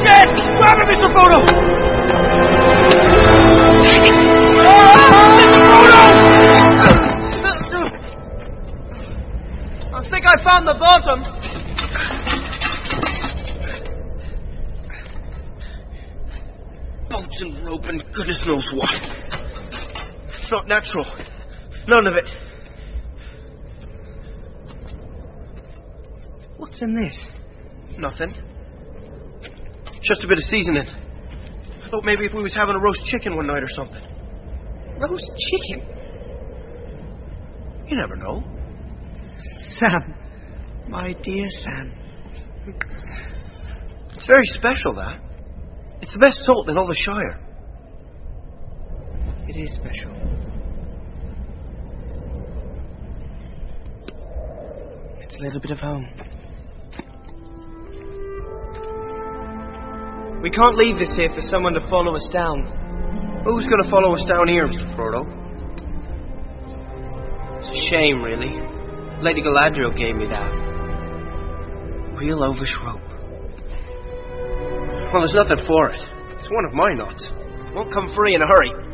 dead! Grab him, Mr. Frodo! I think I found the bottom. Boats and rope and goodness knows what. It's not natural. None of it. What's in this? Nothing. Just a bit of seasoning. I thought maybe if we was having a roast chicken one night or something. Roast chicken? You never know. Sam. My dear Sam. It's very special, that. It's the best salt in all the Shire. It is special. It's a little bit of home. We can't leave this here for someone to follow us down. Who's going to follow us down here, Mr. Frodo? It's a shame, really. Lady Galadriel gave me that. Real oafish rope. Well, there's nothing for it. It's one of my nuts. Won't come free in a hurry.